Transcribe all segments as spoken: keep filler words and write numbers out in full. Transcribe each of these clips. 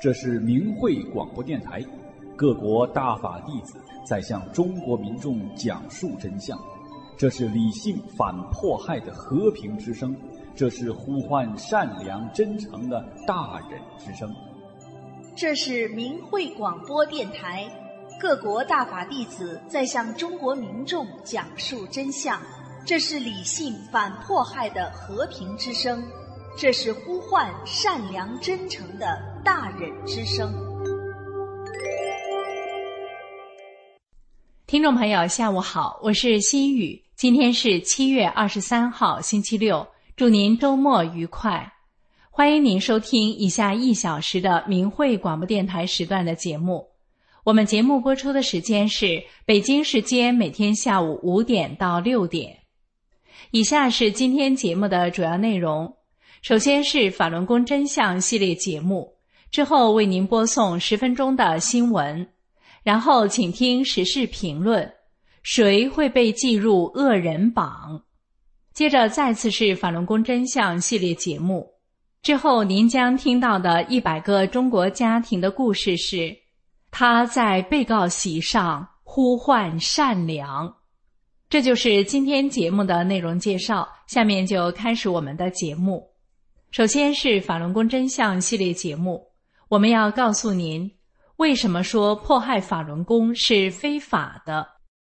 这是明慧广播电台，各国大法弟子在向中国民众讲述真相。这是理性反迫害的和平之声，这是呼唤善良真诚的大人之声。 这是明慧广播电台，各国大法弟子在向中国民众讲述真相。这是理性反迫害的和平之声，这是呼唤善良真诚的大人之声。 听众朋友下午好，我是心雨，今天是七月二十三号星期六，祝您周末愉快。欢迎您收听以下一小时的明慧广播电台时段的节目。我们节目播出的时间是北京时间每天下午五点到六点。以下是今天节目的主要内容，首先是法轮功真相系列节目，之后为您播送十分钟的新闻，然后请听时事评论，谁会被记入恶人榜？接着再次是法轮功真相系列节目，之后您将听到的一百个中国家庭的故事是他在被告席上呼唤善良。这就是今天节目的内容介绍，下面就开始我们的节目。首先是法轮功真相系列节目，我们要告诉您为什么说迫害法轮功是非法的。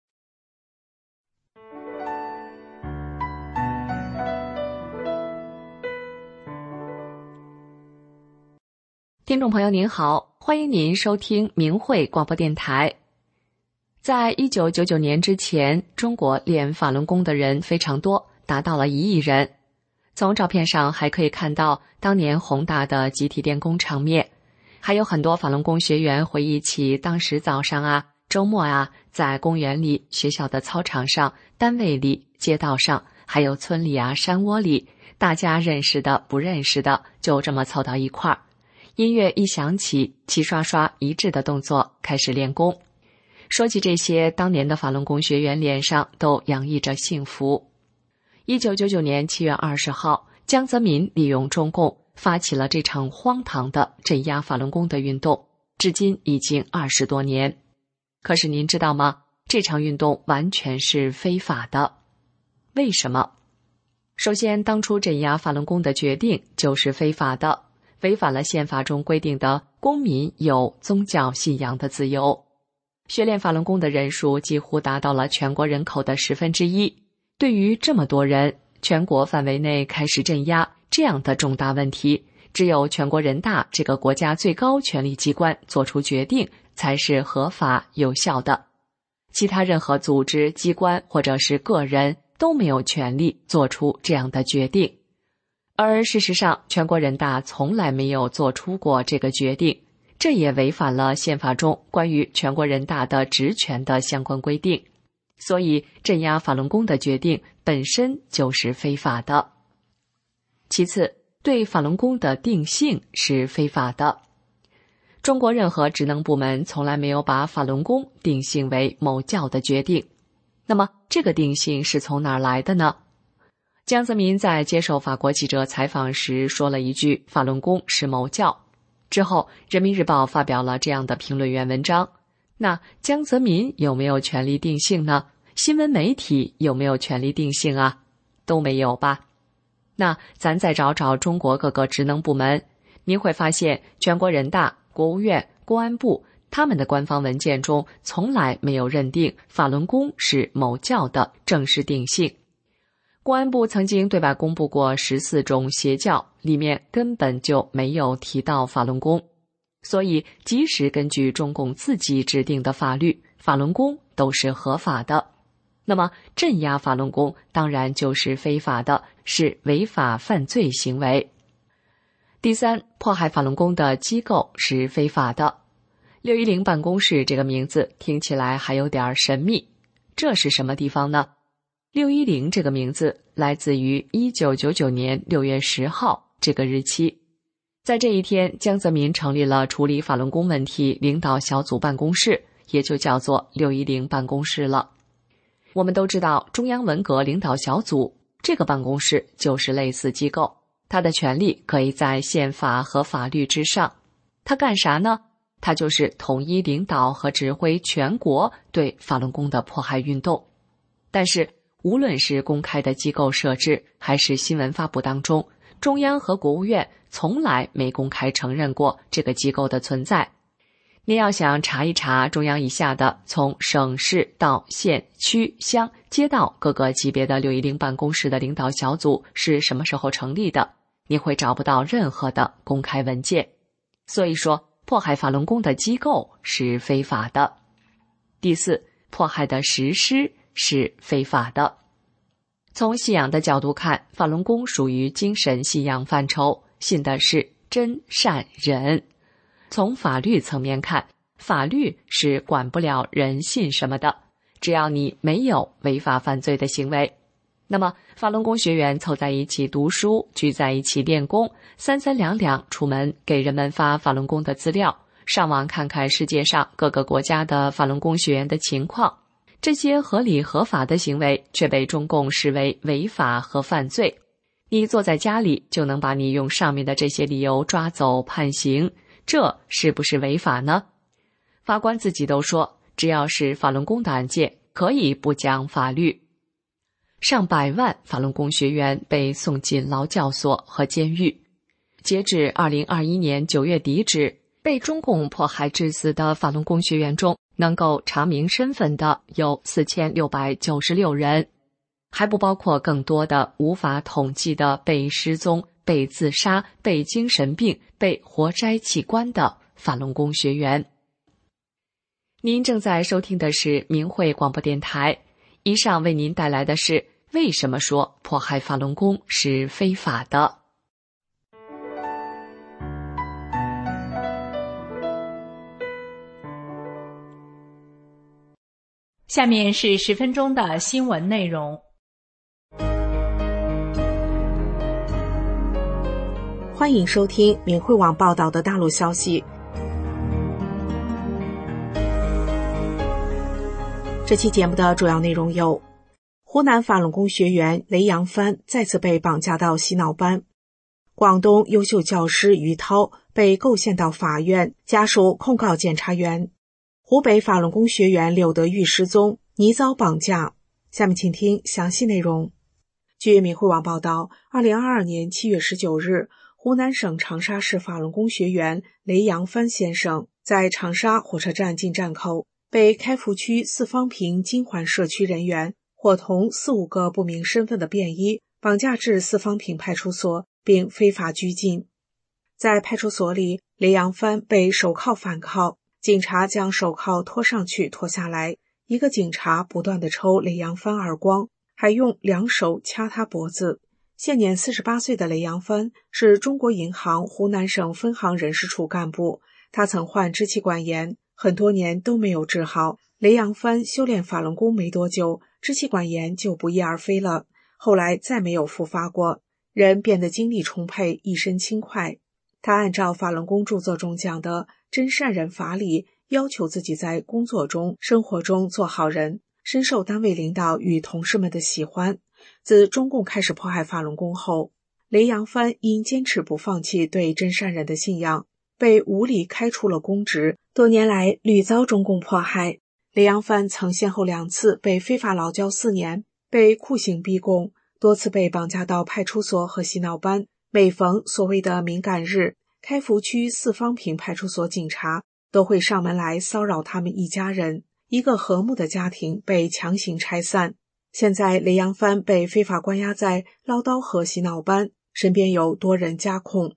听众朋友您好，欢迎您收听明慧广播电台。在一九九九年之前，中国练法轮功的人非常多，达到了一亿人。从照片上还可以看到当年宏大的集体练功场面，还有很多法轮功学员回忆起当时早上啊、周末啊，在公园里、学校的操场上、单位里、街道上，还有村里啊、山窝里，大家认识的、不认识的，就这么凑到一块儿。音乐一响起，齐刷刷一致的动作开始练功。说起这些，当年的法轮功学员脸上都洋溢着幸福。一九九九年七月二十号，江泽民利用中共发起了这场荒唐的镇压法轮功的运动，至今已经二十多年。可是您知道吗？这场运动完全是非法的。为什么？首先，当初镇压法轮功的决定就是非法的，违反了宪法中规定的公民有宗教信仰的自由。学练法轮功的人数几乎达到了全国人口的十分之一。对于这么多人，全国范围内开始镇压这样的重大问题，只有全国人大这个国家最高权力机关做出决定才是合法有效的。其他任何组织、机关或者是个人都没有权利做出这样的决定。而事实上，全国人大从来没有做出过这个决定，这也违反了宪法中关于全国人大的职权的相关规定。所以，镇压法轮功的决定本身就是非法的。其次，对法轮功的定性是非法的。中国任何职能部门从来没有把法轮功定性为某教的决定。那么，这个定性是从哪儿来的呢？江泽民在接受法国记者采访时说了一句法轮功是某教，之后人民日报发表了这样的评论员文章。那江泽民有没有权利定性呢？新闻媒体有没有权利定性啊？都没有吧。那咱再找找中国各个职能部门，您会发现全国人大、国务院、公安部他们的官方文件中从来没有认定法轮功是某教的正式定性。公安部曾经对外公布过十四种邪教，里面根本就没有提到法轮功。所以即使根据中共自己制定的法律，法轮功都是合法的。那么镇压法轮功当然就是非法的，是违法犯罪行为。第三，迫害法轮功的机构是非法的。六一零办公室这个名字听起来还有点神秘，这是什么地方呢？六一零这个名字来自于一九九九年六月十号这个日期。在这一天，江泽民成立了处理法轮功问题领导小组办公室，也就叫做六一零办公室了。我们都知道，中央文革领导小组这个办公室就是类似机构，它的权力可以在宪法和法律之上。 他干啥呢？他就是统一领导和指挥全国对法轮功的迫害运动。但是无论是公开的机构设置还是新闻发布当中，中央和国务院从来没公开承认过这个机构的存在。你要想查一查中央以下的从省市到县区乡街道各个级别的六一零办公室的领导小组是什么时候成立的，你会找不到任何的公开文件。所以说迫害法轮功的机构是非法的。第四，迫害的实施是非法的。从信仰的角度看，法轮功属于精神信仰范畴，信的是真善忍。从法律层面看，法律是管不了人信什么的，只要你没有违法犯罪的行为。那么法轮功学员凑在一起读书，聚在一起练功，三三两两出门给人们发法轮功的资料，上网看看世界上各个国家的法轮功学员的情况，这些合理合法的行为却被中共视为违法和犯罪。你坐在家里就能把你用上面的这些理由抓走判刑，这是不是违法呢？法官自己都说，只要是法轮功的案件，可以不讲法律。上百万法轮功学员被送进劳教所和监狱。截至二零二一年九月底止，被中共迫害致死的法轮功学员中，能够查明身份的有四千六百九十六人，还不包括更多的无法统计的被失踪、被自杀、被精神病、被活摘器官的法轮功学员。您正在收听的是明慧广播电台，以上为您带来的是为什么说迫害法轮功是非法的。 下面是十分钟的新闻内容。 欢迎收听明慧网报道的大陆消息。这期节目的主要内容有：湖南法轮功学员雷扬帆再次被绑架到洗脑班；广东优秀教师于涛被构陷到法院，家属控告检察员；湖北法轮功学员柳德玉失踪，拟遭绑架。下面请听详细内容。据明慧网报道，二零二二年七月十九日，湖南省长沙市法轮功学员雷扬帆先生在长沙火车站进站口被开福区四方坪金环社区人员伙同四五个不明身份的便衣绑架至四方坪派出所，并非法拘禁。在派出所里，雷扬帆被手铐反铐，警察将手铐拖上去拖下来，一个警察不断地抽雷扬帆耳光，还用两手掐他脖子。现年四十八岁的雷扬帆是中国银行湖南省分行人事处干部，他曾患支气管炎，很多年都没有治好。雷扬帆修炼法轮功没多久，支气管炎就不翼而飞了，后来再没有复发过，人变得精力充沛，一身轻快。他按照法轮功著作中讲的真善忍法理，要求自己在工作中、生活中做好人，深受单位领导与同事们的喜欢。自中共开始迫害法轮功后，雷扬帆因坚持不放弃对真善忍的信仰，被无理开除了公职，多年来屡遭中共迫害。雷扬帆曾先后两次被非法劳教四年，被酷刑逼供，多次被绑架到派出所和洗脑班。每逢所谓的敏感日，开福区四方坪派出所警察都会上门来骚扰他们一家人，一个和睦的家庭被强行拆散。现在雷扬帆被非法关押在唠叨河洗脑班，身边有多人加控。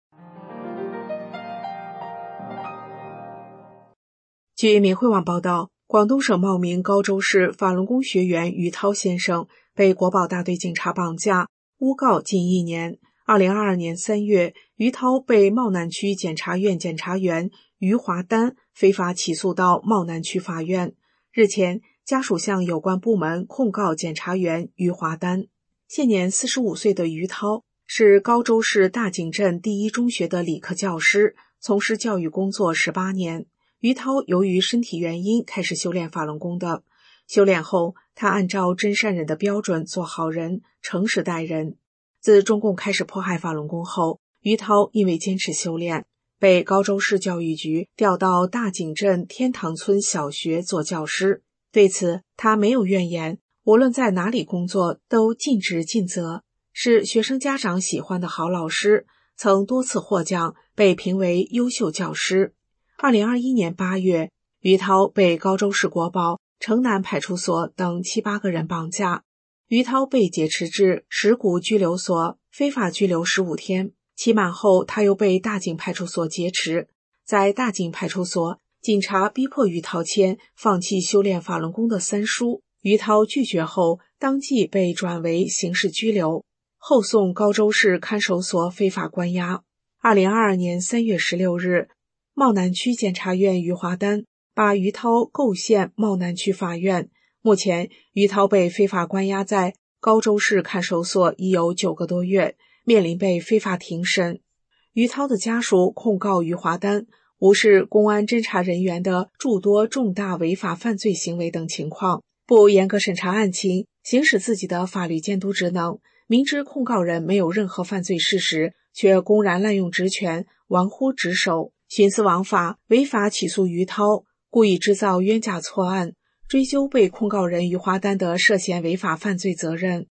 据明慧网报道，广东省茂名高州市法轮功学员于涛先生被国保大队警察绑架，诬告近一年。二零二二年三月，于涛被茂南区检察院检察员于华丹非法起诉到茂南区法院。日前，家属向有关部门控告检察员于华丹。现年四十五岁的于涛是高州市大井镇第一中学的理科教师，从事教育工作十八年。于涛由于身体原因开始修炼法轮功的，修炼后他按照真善忍的标准做好人，诚实待人。自中共开始迫害法轮功后，于涛因为坚持修炼， 被高州市教育局调到大井镇天堂村小学做教师。对此，他没有怨言，无论在哪里工作都尽职尽责，是学生家长喜欢的好老师，曾多次获奖，被评为优秀教师。二零二一年八月，于涛被高州市国保、城南派出所等七八个人绑架，于涛被劫持至石鼓拘留所，非法拘留十五天。期满后，他又被大井派出所劫持。在大井派出所，警察逼迫于涛签放弃修炼法轮功的三书，于涛拒绝后，当即被转为刑事拘留，后送高州市看守所非法关押。二零二二年三月十六日，茂南区检察院于华丹把于涛构陷茂南区法院。目前，于涛被非法关押在高州市看守所已有九个多月，面临被非法庭审。于涛的家属控告于华丹无视公安侦查人员的诸多重大违法犯罪行为等情况，不严格审查案情，行使自己的法律监督职能，明知控告人没有任何犯罪事实，却公然滥用职权，玩忽职守，徇私枉法，违法起诉于涛，故意制造冤假错案，追究被控告人于华丹的涉嫌违法犯罪责任。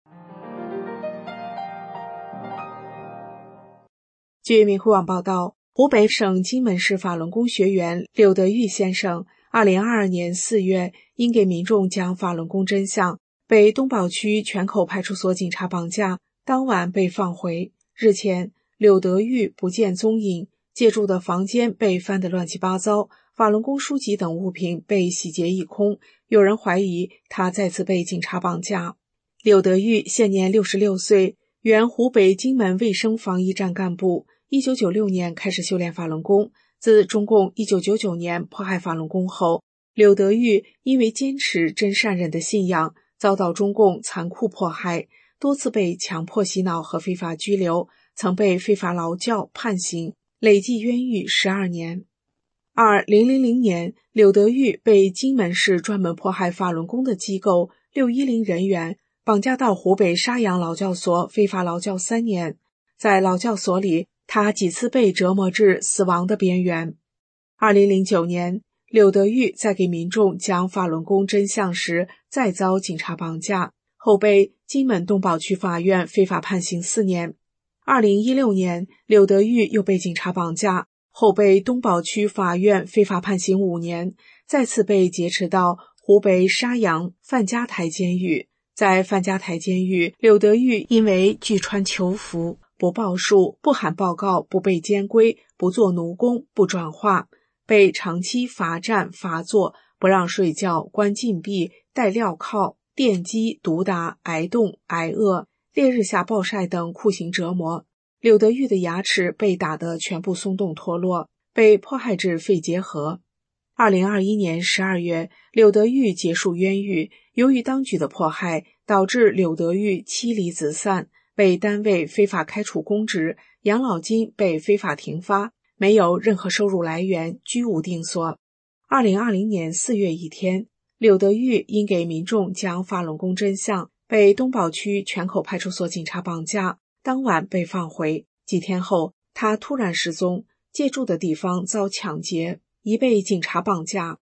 据明慧网报道，湖北省荆门市法轮功学员柳德玉先生二零二二年四月因给民众讲法轮功真相，被东宝区泉口派出所警察绑架，当晚被放回。日前，柳德玉不见踪影，借住的房间被翻得乱七八糟，法轮功书籍等物品被洗劫一空，有人怀疑他再次被警察绑架。柳德玉现年六十六岁，原湖北荆门卫生防疫站干部，一九九六年开始修炼法轮功。自中共一九九九年迫害法轮功后，柳德玉因为坚持真善忍的信仰，遭到中共残酷迫害，多次被强迫洗脑和非法拘留，曾被非法劳教判刑，累计冤狱十二年。二零零零年，柳德玉被荆门市专门迫害法轮功的机构六一零人员绑架到湖北沙洋劳教所非法劳教三年，在劳教所里，他几次被折磨至死亡的边缘。二零零九年，柳德玉在给民众讲法轮功真相时，再遭警察绑架，后被荆门东宝区法院非法判刑四年。二零一六年，柳德玉又被警察绑架，后被东宝区法院非法判刑五年，再次被劫持到湖北沙洋范家台监狱。在范家台监狱，柳德玉因为拒穿囚服、不报数、不喊报告、不被监规、不做奴工、不转化，被长期罚站、罚坐，不让睡觉、关禁闭、戴镣铐、电击、毒打、挨冻、挨饿、烈日下暴晒等酷刑折磨。柳德玉的牙齿被打得全部松动脱落，被迫害至肺结核。二零二一年十二月，柳德玉结束冤狱，由于当局的迫害，导致柳德玉妻离子散，被单位非法开除公职，养老金被非法停发，没有任何收入来源，居无定所。二零二零年四月一天，柳德玉因给民众讲法轮功真相，被东宝区泉口派出所警察绑架，当晚被放回。几天后，他突然失踪，借住的地方遭抢劫，已被警察绑架。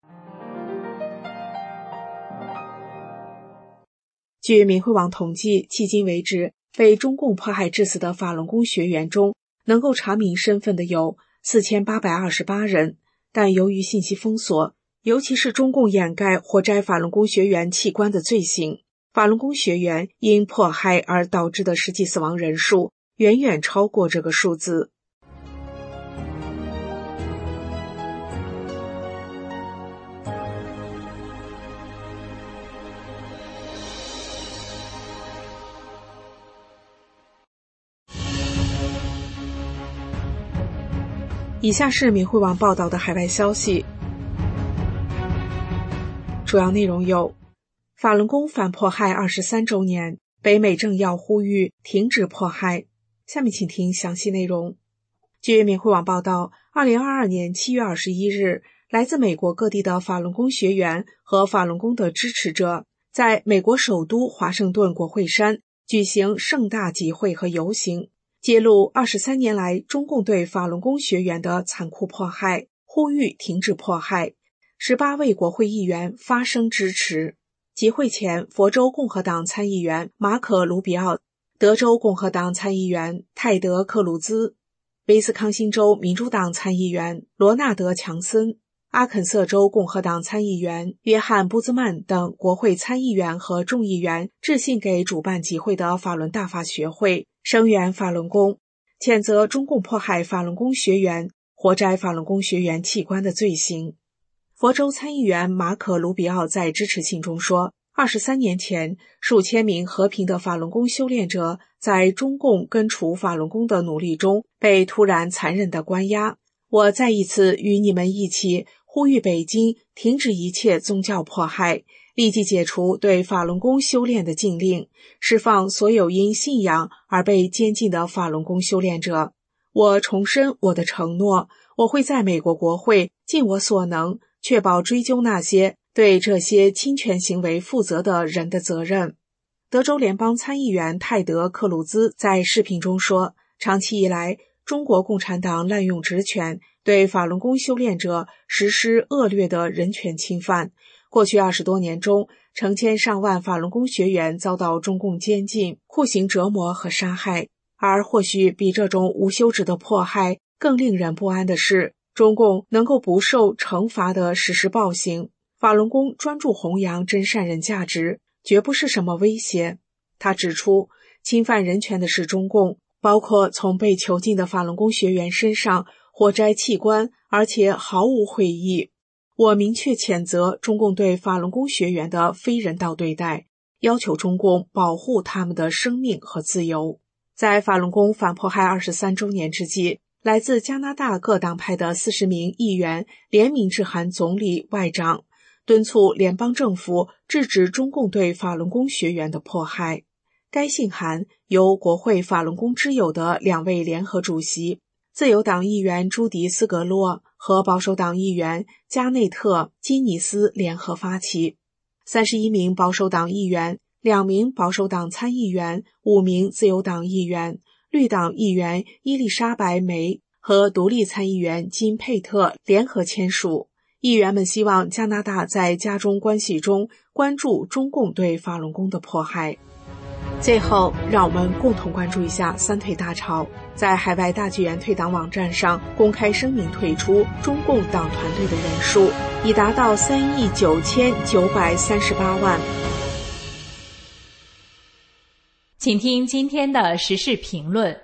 据明慧网统计，迄今为止，被中共迫害致死的法轮功学员中，能够查明身份的有四千八百二十八人，但由于信息封锁，尤其是中共掩盖或摘法轮功学员器官的罪行，法轮功学员因迫害而导致的实际死亡人数远远超过这个数字。以下是明慧网报道的海外消息，主要内容有：法轮功反迫害二十三周年，北美政要呼吁停止迫害。下面请听详细内容。据明慧网报道，二零二二年七月二十一日，来自美国各地的法轮功学员和法轮功的支持者，在美国首都华盛顿国会山举行盛大集会和游行。 揭露二十三年来中共对法轮功学员的残酷迫害，呼吁停止迫害。十八位国会议员发声支持。集会前，佛州共和党参议员马可·卢比奥、德州共和党参议员泰德·克鲁兹、威斯康星州民主党参议员罗纳德·强森、阿肯色州共和党参议员约翰·布兹曼等国会参议员和众议员致信给主办集会的法轮大法学会，声援法轮功，谴责中共迫害法轮功学员、活摘法轮功学员器官的罪行。佛州参议员马可·卢比奥在支持信中说，二十三年前，数千名和平的法轮功修炼者在中共根除法轮功的努力中被突然残忍地关押。我再一次与你们一起呼吁北京停止一切宗教迫害，立即解除对法轮功修炼的禁令，释放所有因信仰而被监禁的法轮功修炼者。我重申我的承诺，我会在美国国会尽我所能确保追究那些对这些侵权行为负责的人的责任。德州联邦参议员泰德·克鲁兹在视频中说，长期以来，中国共产党滥用职权，对法轮功修炼者实施恶劣的人权侵犯。过去二十多年中，成千上万法轮功学员遭到中共监禁、酷刑折磨和杀害。而或许比这种无休止的迫害更令人不安的是，中共能够不受惩罚地实施暴行。法轮功专注弘扬真善人价值，绝不是什么威胁。他指出，侵犯人权的是中共，包括从被囚禁的法轮功学员身上活摘器官，而且毫无悔意。我明确谴责中共对法轮功学员的非人道对待，要求中共保护他们的生命和自由。在法轮功反迫害二十三周年之际，来自加拿大各党派的四十名议员联名致函总理、外长，敦促联邦政府制止中共对法轮功学员的迫害。该信函由国会法轮功之友的两位联合主席，自由党议员朱迪斯格洛和保守党议员加内特·基尼斯联合发起。三十一名保守党议员、两名保守党参议员、五名自由党议员、绿党议员伊丽莎白·梅和独立参议员金·佩特联合签署。议员们希望加拿大在加中关系中关注中共对法轮功的迫害。最后，让我们共同关注一下三退大潮在海外大剧院退党网站上公开声明退出中共党团队的人数已达到三亿九千九百三十八万。 请听今天的时事评论。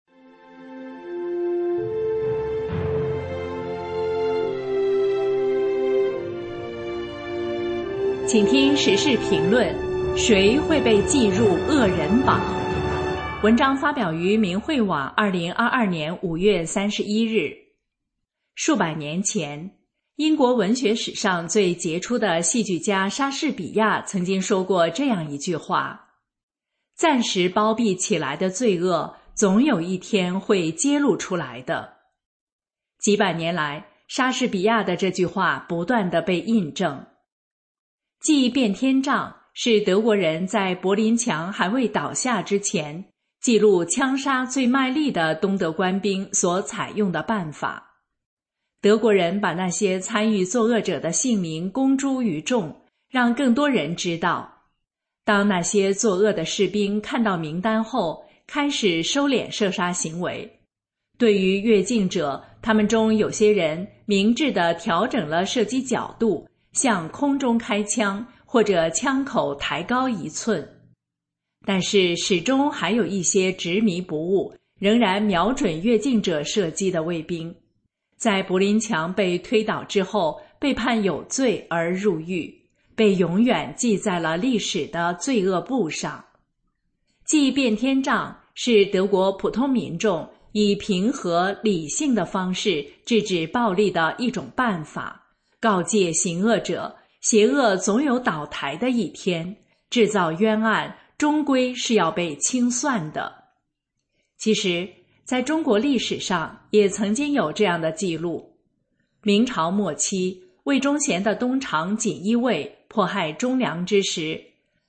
请听时事评论：谁会被记入恶人榜？文章发表于明慧网二零二二年五月三十一日。数百年前，英国文学史上最杰出的戏剧家莎士比亚曾经说过这样一句话：暂时包庇起来的罪恶，总有一天会揭露出来的。几百年来，莎士比亚的这句话不断地被印证。祭变天杖是德国人在柏林墙还未倒下之前，记录枪杀最卖力的东德官兵所采用的办法。德国人把那些参与作恶者的姓名公诸于众，让更多人知道。当那些作恶的士兵看到名单后，开始收敛射杀行为。对于越境者，他们中有些人明智地调整了射击角度，向空中开枪，或者枪口抬高一寸。但是始终还有一些执迷不悟，仍然瞄准越境者射击的卫兵。在柏林墙被推倒之后，被判有罪而入狱，被永远记在了历史的罪恶簿上。祭变天杖是德国普通民众以平和理性的方式制止暴力的一种办法，告诫行恶者，邪恶总有倒台的一天，制造冤案终归是要被清算的。其实，在中国历史上也曾经有这样的记录。明朝末期，魏忠贤的东厂锦衣卫迫害忠良之时，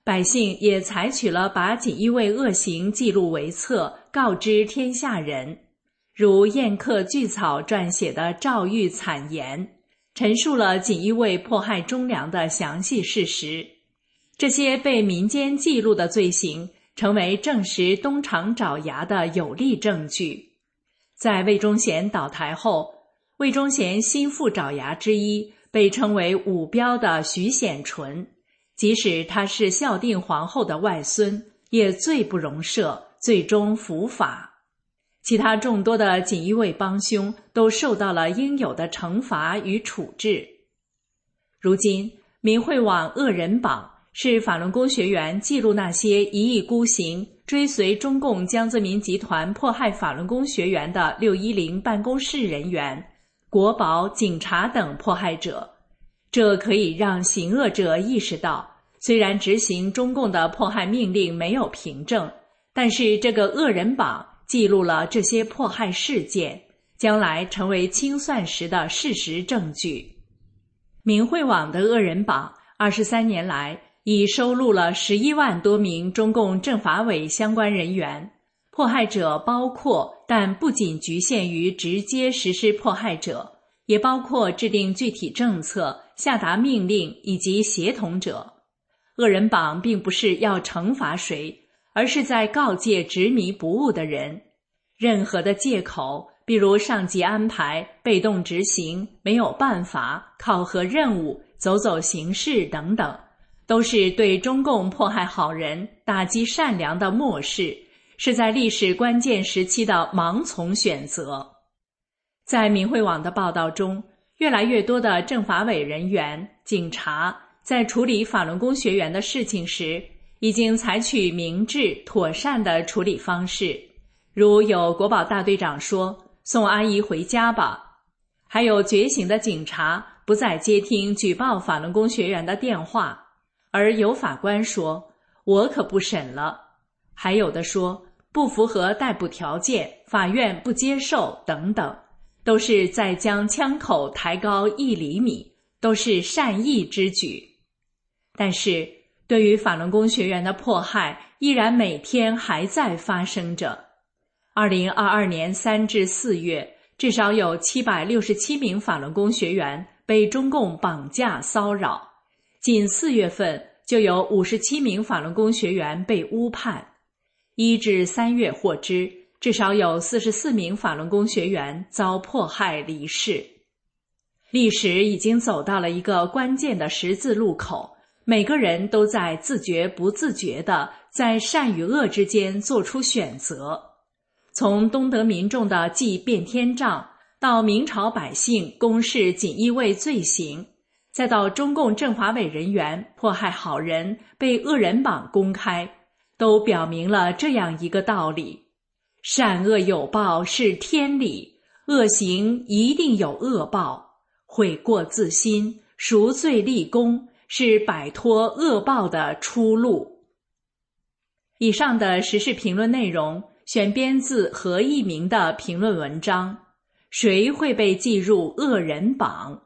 百姓也采取了把锦衣卫恶行记录为册，告知天下人，如宴客巨草撰写的《诏狱惨言》，陈述了锦衣卫迫害忠良的详细事实。这些被民间记录的罪行，成为证实东厂爪牙的有力证据。在魏忠贤倒台后，魏忠贤心腹爪牙之一，被称为武彪的徐显纯，即使他是孝定皇后的外孙，也罪不容赦，最终伏法。其他众多的锦衣卫帮凶都受到了应有的惩罚与处置。如今，明慧网恶人榜是法轮功学员记录那些一意孤行、追随中共江泽民集团迫害法轮功学员的六一零办公室人员、国保、警察等迫害者。这可以让行恶者意识到，虽然执行中共的迫害命令没有凭证，但是这个恶人榜记录了这些迫害事件，将来成为清算时的事实证据。明慧网的恶人榜二十三年来已收录了十一万多名中共政法委相关人员，迫害者包括但不仅局限于直接实施迫害者，也包括制定具体政策、下达命令以及协同者。恶人榜并不是要惩罚谁，而是在告诫执迷不悟的人，任何的借口，比如上级安排、被动执行、没有办法、考核任务、走走形式等等，都是对中共迫害好人、打击善良的漠视，是在历史关键时期的盲从选择。在明慧网的报道中，越来越多的政法委人员、警察在处理法轮功学员的事情时，已经采取明智妥善的处理方式，如有国保大队长说送阿姨回家吧，还有觉醒的警察不再接听举报法轮功学员的电话，而有法官说我可不审了，还有的说不符合逮捕条件，法院不接受等等，都是在将枪口抬高一厘米，都是善意之举。但是对于法轮功学员的迫害依然每天还在发生着。二零二二年三至四月，至少有七百六十七名法轮功学员被中共绑架骚扰，仅四月份就有五十七名法轮功学员被误判。一至三月获知，至少有四十四名法轮功学员遭迫害离世。历史已经走到了一个关键的十字路口，每个人都在自觉不自觉地在善与恶之间做出选择。从东德民众的祭变天杖，到明朝百姓公示锦衣卫罪行，再到中共政法委人员迫害好人被恶人榜公开，都表明了这样一个道理：善恶有报是天理，恶行一定有恶报，悔过自新，赎罪立功，是摆脱恶报的出路。以上的时事评论内容选编自何一鸣的评论文章，谁会被记入恶人榜？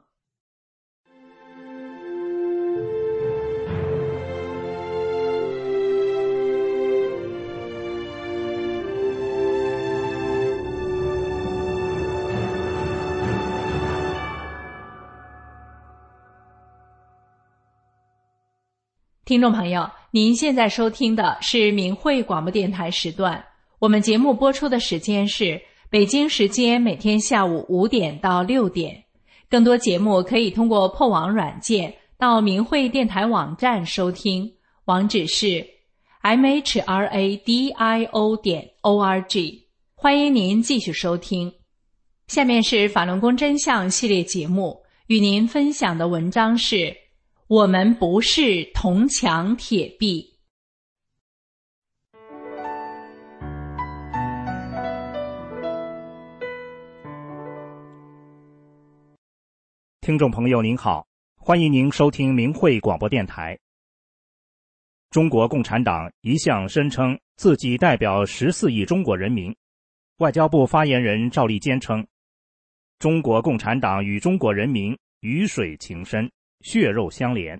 听众朋友，您现在收听的是明慧广播电台时段，我们节目播出的时间是北京时间每天下午五点到六点。更多节目可以通过破网软件到明慧电台网站收听，网址是 m h r a d i o 点 o r g。欢迎您继续收听。下面是法轮功真相系列节目，与您分享的文章是我们不是铜墙铁壁。 听众朋友您好，欢迎您收听明慧广播电台。中国共产党一向声称自己代表十四亿中国人民，外交部发言人赵立坚称，中国共产党与中国人民鱼水情深，血肉相连，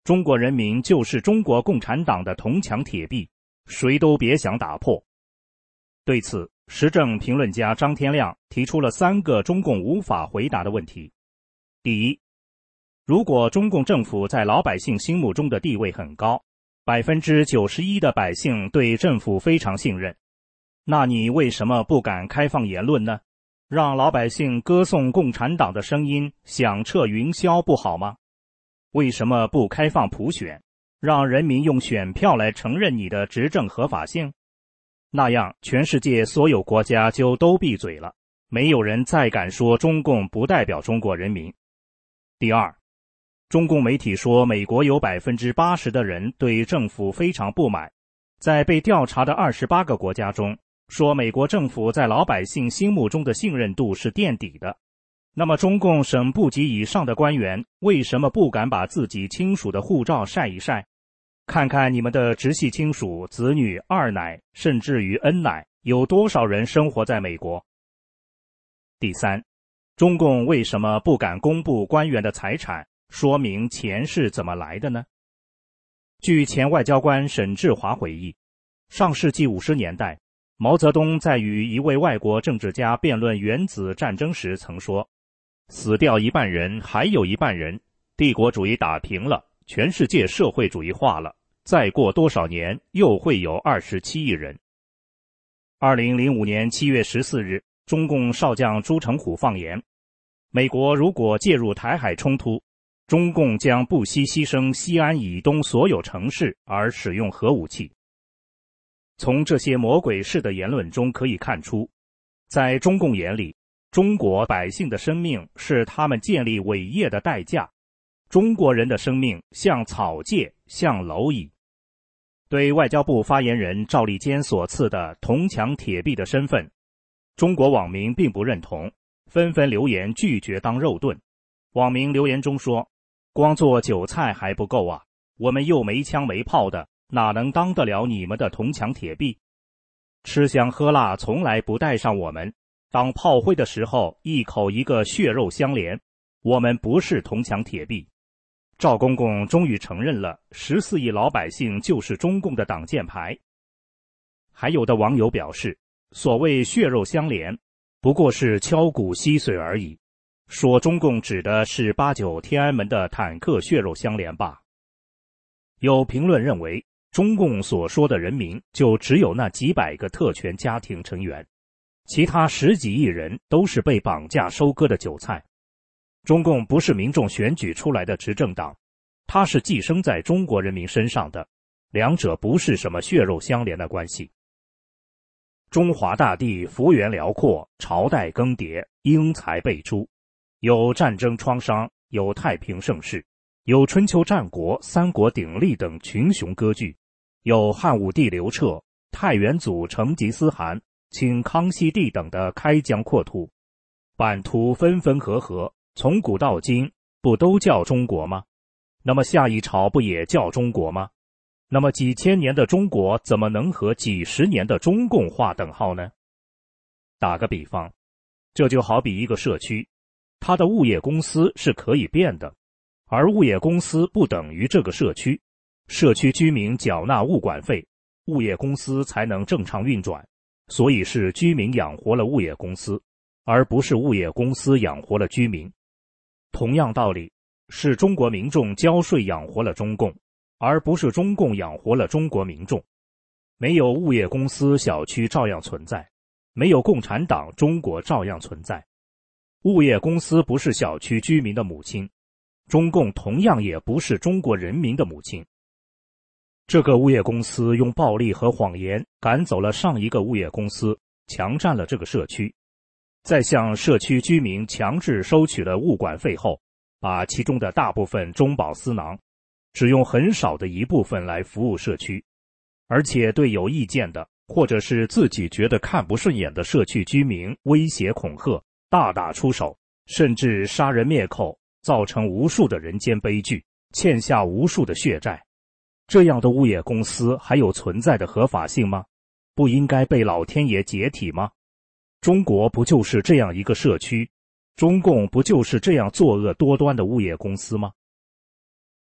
中国人民就是中国共产党的铜墙铁壁，谁都别想打破。对此，时政评论家张天亮提出了三个中共无法回答的问题。第一，如果中共政府在老百姓心目中的地位很高，百分之九十一的百姓对政府非常信任，那你为什么不敢开放言论呢？让老百姓歌颂共产党的声音响彻云霄不好吗？为什么不开放普选，让人民用选票来承认你的执政合法性？那样全世界所有国家就都闭嘴了，没有人再敢说中共不代表中国人民。第二，中共媒体说美国有 百分之八十 的人对政府非常不满，在被调查的二十八个国家中，说美国政府在老百姓心目中的信任度是垫底的。那么中共省部级以上的官员为什么不敢把自己亲属的护照晒一晒，看看你们的直系亲属、子女、二奶甚至于恩奶有多少人生活在美国？第三，中共为什么不敢公布官员的财产，说明钱是怎么来的呢？据前外交官沈志华回忆，上世纪五十年代，毛泽东在与一位外国政治家辩论原子战争时曾说，死掉一半人，还有一半人，帝国主义打平了，全世界社会主义化了，再过多少年又会有二十七亿人。二零零五年七月十四日，中共少将朱成虎放言，美国如果介入台海冲突，中共将不惜牺牲西安以东所有城市而使用核武器。从这些魔鬼式的言论中可以看出，在中共眼里，中国百姓的生命是他们建立伟业的代价，中国人的生命像草芥，像蝼蚁。对外交部发言人赵立坚所赐的铜墙铁壁的身份，中国网民并不认同，纷纷留言拒绝当肉盾。网民留言中说，光做韭菜还不够啊，我们又没枪没炮的，哪能当得了你们的铜墙铁壁？吃香喝辣从来不带上我们，当炮灰的时候一口一个血肉相连，我们不是铜墙铁壁。赵公公终于承认了十四亿老百姓就是中共的挡箭牌。还有的网友表示，所谓血肉相连不过是敲骨吸髓而已，说中共指的是八九天安门的坦克血肉相连吧。有评论认为，中共所说的人民就只有那几百个特权家庭成员，其他十几亿人都是被绑架收割的韭菜。中共不是民众选举出来的执政党，它是寄生在中国人民身上的，两者不是什么血肉相连的关系。中华大地幅员辽阔，朝代更迭，英才辈出，有战争创伤，有太平盛世，有春秋战国、三国鼎立等群雄割据，有汉武帝刘彻、太原祖成吉思汗、清康熙帝等的开疆扩土，版图分分合合，从古到今不都叫中国吗？那么下一朝不也叫中国吗？那么几千年的中国怎么能和几十年的中共划等号呢？打个比方，这就好比一个社区，它的物业公司是可以变的，而物业公司不等于这个社区，社区居民缴纳物管费，物业公司才能正常运转，所以是居民养活了物业公司，而不是物业公司养活了居民。同样道理，是中国民众交税养活了中共，而不是中共养活了中国民众。没有物业公司，小区照样存在；没有共产党，中国照样存在。物业公司不是小区居民的母亲，中共同样也不是中国人民的母亲。这个物业公司用暴力和谎言赶走了上一个物业公司，强占了这个社区，在向社区居民强制收取了物管费后，把其中的大部分中饱私囊，只用很少的一部分来服务社区，而且对有意见的或者是自己觉得看不顺眼的社区居民威胁恐吓，大打出手，甚至杀人灭口，造成无数的人间悲剧，欠下无数的血债。这样的物业公司还有存在的合法性吗？不应该被老天爷解体吗？中国不就是这样一个社区？中共不就是这样作恶多端的物业公司吗？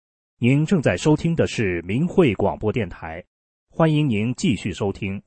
您正在收听的是明慧广播电台，欢迎您继续收听。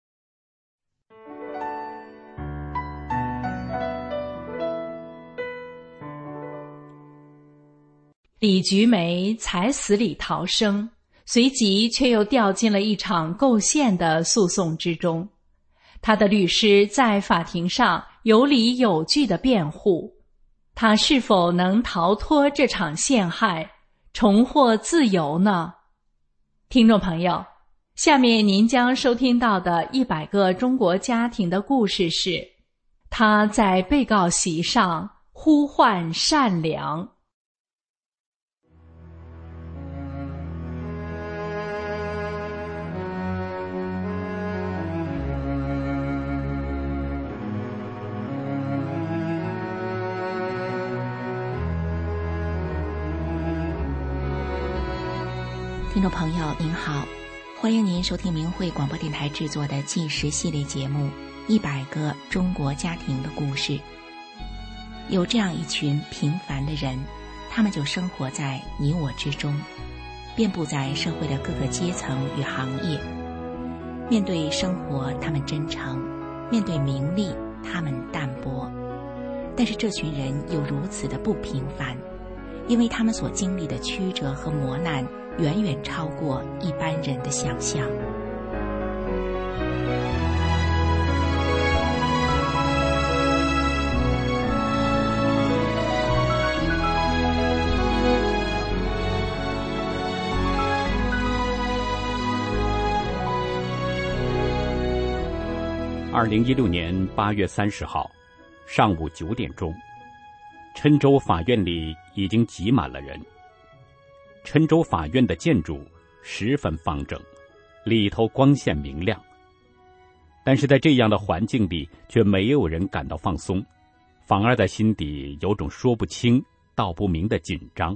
李菊梅才死里逃生，随即却又掉进了一场构陷的诉讼之中。他的律师在法庭上有理有据地辩护，他是否能逃脱这场陷害，重获自由呢？听众朋友，下面您将收听到的一百个中国家庭的故事是：他在被告席上呼唤善良。 听众朋友您好，欢迎您收听明慧广播电台制作的纪实系列节目《一百个中国家庭的故事》。有这样一群平凡的人，他们就生活在你我之中，遍布在社会的各个阶层与行业。面对生活他们真诚，面对名利他们淡薄。但是这群人又如此的不平凡，因为他们所经历的曲折和磨难远远超过一般人的想象。 二零一六年八月三十号上午九点钟，郴州法院里已经挤满了人。郴州法院的建筑十分方正，里头光线明亮，但是在这样的环境里，却没有人感到放松，反而在心底有种说不清道不明的紧张。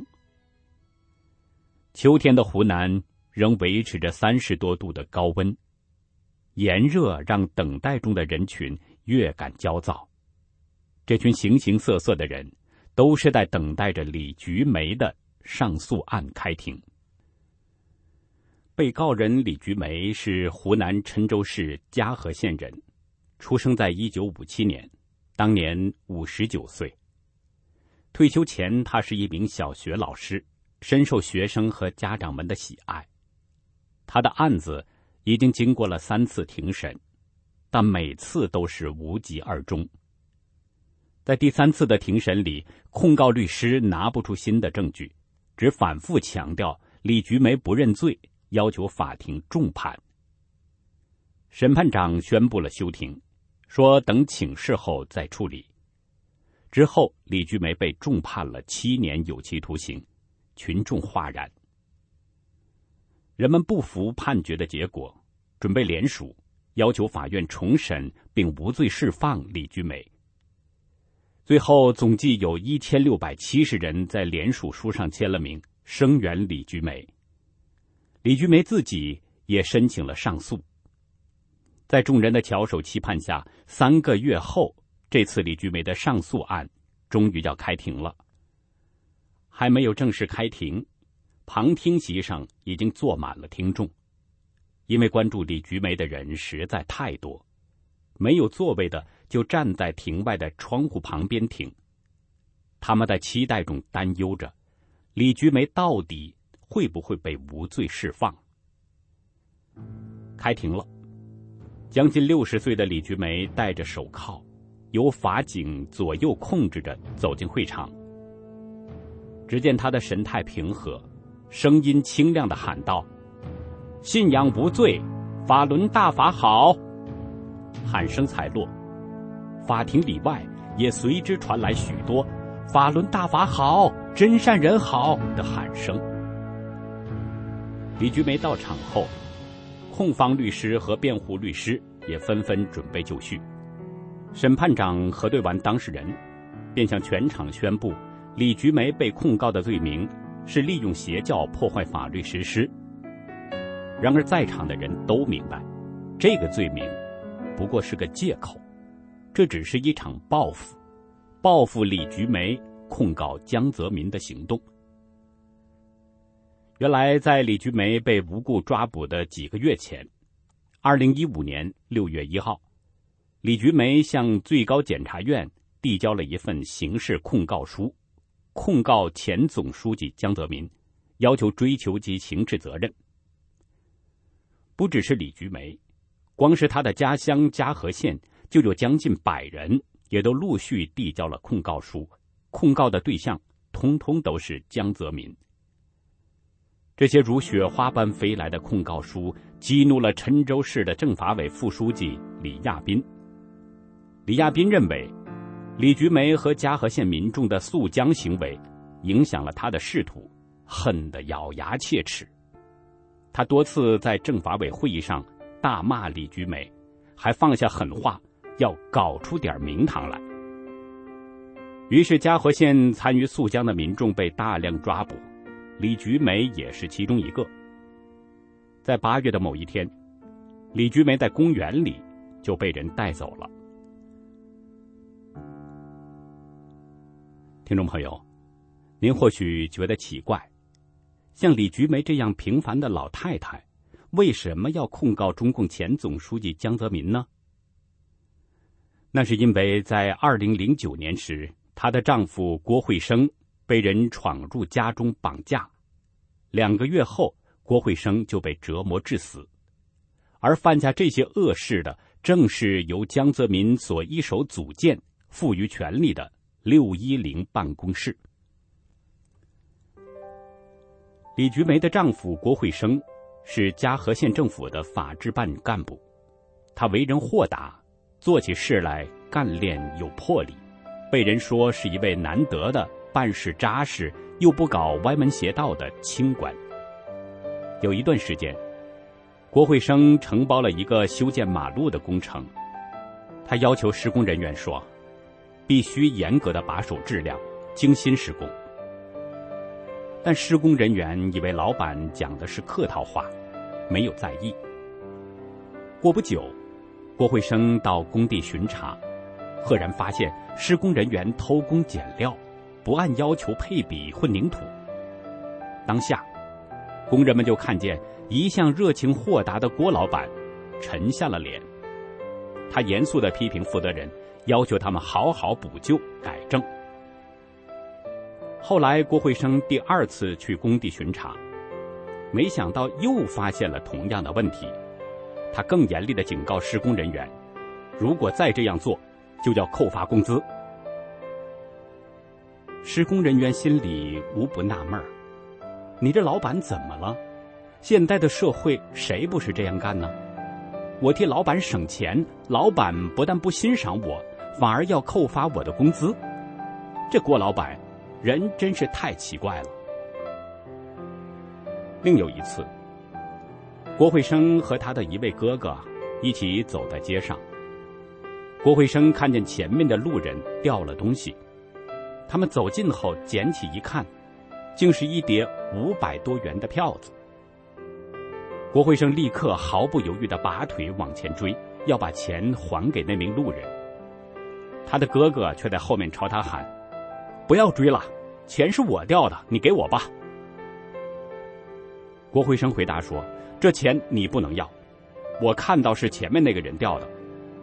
秋天的湖南仍维持着三十多度的高温，炎热让等待中的人群越感焦躁。这群形形色色的人都是在等待着李菊梅的上诉案开庭。被告人李菊梅是湖南郴州市嘉禾县人，出生在一九五七年，当年五十九岁。退休前，他是一名小学老师，深受学生和家长们的喜爱。他的案子已经经过了三次庭审，但每次都是无疾而终。在第三次的庭审里，控告律师拿不出新的证据，只反复强调李菊梅不认罪，要求法庭重判。审判长宣布了休庭，说等请示后再处理。之后，李菊梅被重判了七年有期徒刑，群众哗然。人们不服判决的结果，准备联署，要求法院重审并无罪释放李菊梅。最后，总计有一千六百七十人在联署书上签了名，声援李菊梅。李菊梅自己也申请了上诉。在众人的翘首期盼下，三个月后，这次李菊梅的上诉案终于要开庭了。还没有正式开庭，旁听席上已经坐满了听众，因为关注李菊梅的人实在太多，没有座位的就站在庭外的窗户旁边听。他们在期待中担忧着，李菊梅到底会不会被无罪释放？开庭了，将近六十岁的李菊梅戴着手铐，由法警左右控制着走进会场。只见他的神态平和，声音清亮地喊道：“信仰无罪，法轮大法好！”喊声才落，法庭里外也随之传来许多“法轮大法好，真善人好”的喊声。李菊梅到场后，控方律师和辩护律师也纷纷准备就绪。审判长核对完当事人，便向全场宣布，李菊梅被控告的罪名是利用邪教破坏法律实施。然而在场的人都明白，这个罪名不过是个借口，这只是一场报复，报复李菊梅控告江泽民的行动。 原来，在李菊梅被无故抓捕的几个月前，二零一五年六月一号，李菊梅向最高检察院递交了一份刑事控告书，控告前总书记江泽民，要求追究其刑事责任。不只是李菊梅，光是他的家乡嘉禾县就有将近百人也都陆续递交了控告书，控告的对象通通都是江泽民。这些如雪花般飞来的控告书激怒了郴州市的政法委副书记李亚斌。李亚斌认为，李菊梅和嘉禾县民众的诉江行为影响了他的仕途，恨得咬牙切齿。他多次在政法委会议上大骂李菊梅，还放下狠话，要搞出点名堂来。于是嘉禾县参与诉江的民众被大量抓捕，李菊梅也是其中一个。在八月的某一天，李菊梅在公园里就被人带走了。听众朋友，您或许觉得奇怪，像李菊梅这样平凡的老太太，为什么要控告中共前总书记江泽民呢？那是因为在二零零九年时，她的丈夫郭慧生被人闯入家中绑架，两个月后，郭慧生就被折磨致死。而犯下这些恶事的，正是由江泽民所一手组建、赋予权力的六一零办公室。李菊梅的丈夫郭慧生是嘉禾县政府的法制办干部，他为人豁达，做起事来干练有魄力，被人说是一位难得的办事扎实又不搞歪门邪道的清官。有一段时间，郭慧生承包了一个修建马路的工程，他要求施工人员说，必须严格的把守质量，精心施工。但施工人员以为老板讲的是客套话，没有在意。过不久，郭慧生到工地巡查，赫然发现施工人员偷工减料，不按要求配比混凝土。当下，工人们就看见一向热情豁达的郭老板沉下了脸。他严肃地批评负责人，要求他们好好补救改正。后来郭慧生第二次去工地巡查，没想到又发现了同样的问题。他更严厉地警告施工人员，如果再这样做，就要扣发工资。施工人员心里无不纳闷儿，你这老板怎么了？现在的社会谁不是这样干呢？我替老板省钱，老板不但不欣赏我，反而要扣发我的工资。这郭老板人真是太奇怪了。另有一次，郭慧生和他的一位哥哥一起走在街上，郭慧生看见前面的路人掉了东西，他们走近后捡起一看，竟是一叠五百多元的票子。郭慧生立刻毫不犹豫地拔腿往前追，要把钱还给那名路人。他的哥哥却在后面朝他喊，不要追了，钱是我掉的，你给我吧。郭慧生回答说，这钱你不能要，我看到是前面那个人掉的。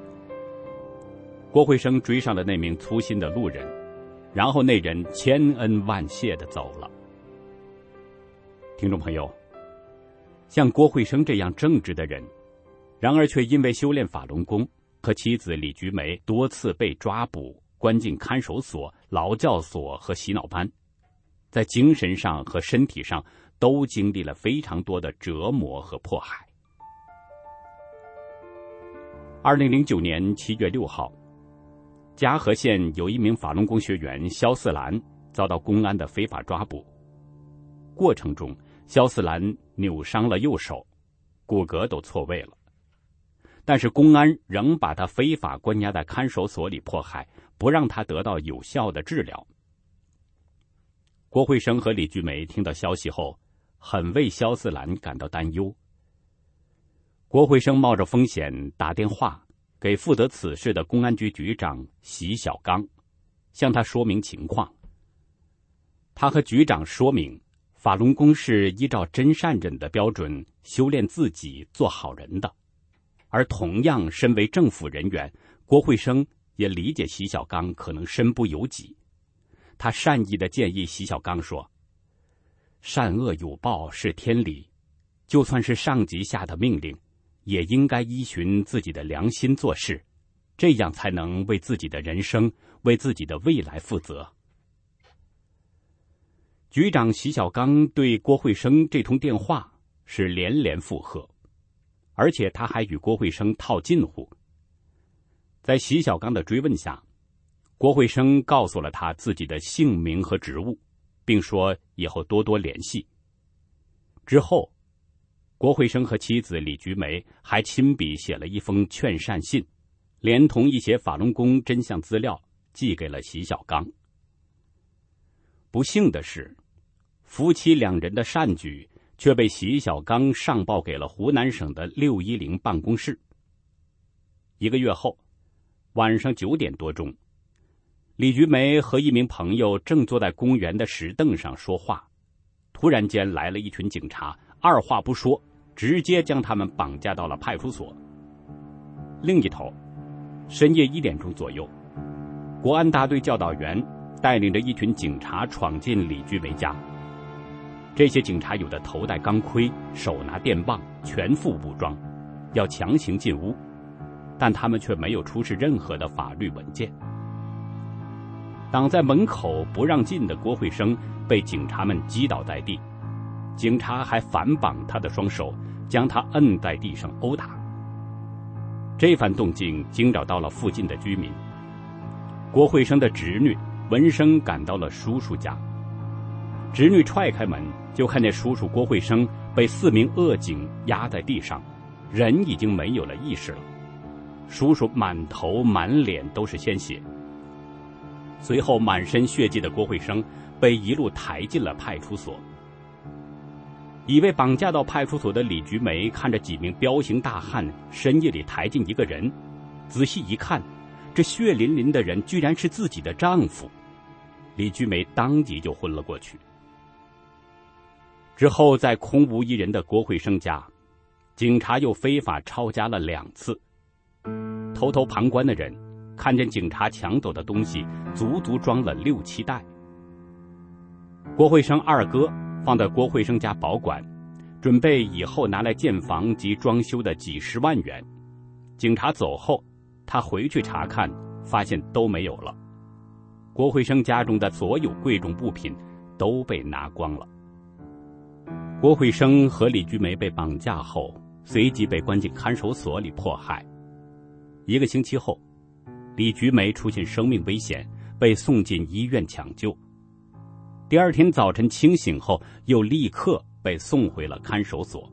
郭慧生追上了那名粗心的路人，然后那人千恩万谢地走了。听众朋友，像郭慧生这样正直的人，然而却因为修炼法轮功和妻子李菊梅多次被抓捕，关进看守所、劳教所和洗脑班，在精神上和身体上都经历了非常多的折磨和迫害。二零零九年七月六号，嘉禾县有一名法轮功学员肖四兰遭到公安的非法抓捕，过程中肖四兰扭伤了右手，骨骼都错位了，但是公安仍把他非法关押在看守所里迫害，不让他得到有效的治疗。郭慧生和李菊梅听到消息后，很为肖四兰感到担忧。郭慧生冒着风险打电话给负责此事的公安局局长席小刚，向他说明情况。他和局长说明， 法轮功是依照真善忍的标准修炼自己做好人的。而同样身为政府人员，郭慧生也理解习小刚可能身不由己。他善意地建议习小刚说，善恶有报是天理，就算是上级下的命令，也应该依循自己的良心做事，这样才能为自己的人生，为自己的未来负责。局长习小刚对郭慧生这通电话是连连附和，而且他还与郭慧生套近乎。在习小刚的追问下，郭慧生告诉了他自己的姓名和职务，并说以后多多联系。之后，郭慧生和妻子李菊梅还亲笔写了一封劝善信，连同一些法轮功真相资料寄给了习小刚。不幸的是，夫妻两人的善举却被习小刚上报给了湖南省的六一零办公室。一个月后，晚上九点多钟，李菊梅和一名朋友正坐在公园的石凳上说话，突然间来了一群警察，二话不说，直接将他们绑架到了派出所。另一头，深夜一点钟左右，国安大队教导员带领着一群警察闯进李菊梅家。这些警察有的头戴钢盔，手拿电棒，全副武装，要强行进屋，但他们却没有出示任何的法律文件。挡在门口不让进的郭慧生被警察们击倒在地，警察还反绑他的双手，将他摁在地上殴打。这番动静惊扰到了附近的居民。郭慧生的侄女闻声赶到了叔叔家，侄女踹开门，就看见叔叔郭慧生被四名恶警压在地上，人已经没有了意识了。叔叔满头满脸都是鲜血。随后满身血迹的郭慧生被一路抬进了派出所。以为绑架到派出所的李菊梅看着几名彪形大汉深夜里抬进一个人，仔细一看，这血淋淋的人居然是自己的丈夫。李菊梅当即就昏了过去。之后在空无一人的郭慧生家，警察又非法抄家了两次。偷偷旁观的人看见警察抢走的东西足足装了六七袋。郭慧生二哥放在郭慧生家保管，准备以后拿来建房及装修的几十万元。警察走后，他回去查看，发现都没有了。郭慧生家中的所有贵重物品都被拿光了。郭慧生和李菊梅被绑架后，随即被关进看守所里迫害。一个星期后，李菊梅出现生命危险，被送进医院抢救。第二天早晨清醒后，又立刻被送回了看守所。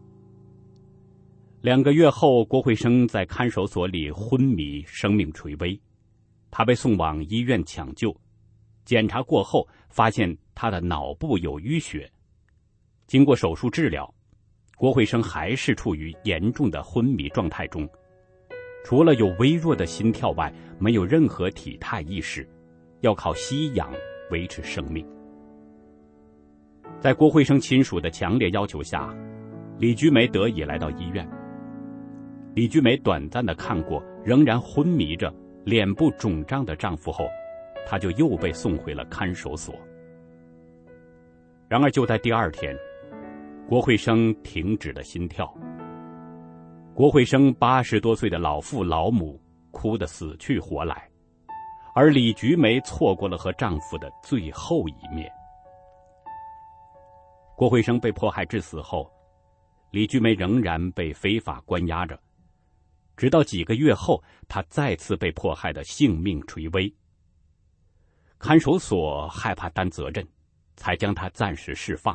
两个月后，郭慧生在看守所里昏迷，生命垂危。他被送往医院抢救，检查过后发现他的脑部有淤血。经过手术治疗，郭慧生还是处于严重的昏迷状态中，除了有微弱的心跳外，没有任何体态意识，要靠吸氧维持生命。在郭慧生亲属的强烈要求下，李菊梅得以来到医院。李菊梅短暂地看过仍然昏迷着、脸部肿胀的丈夫后，她就又被送回了看守所。然而就在第二天，郭慧生停止了心跳。郭慧生八十多岁的老父老母哭得死去活来，而李菊梅错过了和丈夫的最后一面。郭慧生被迫害致死后，李菊梅仍然被非法关押着，直到几个月后，她再次被迫害的性命垂危。看守所害怕担责任，才将她暂时释放。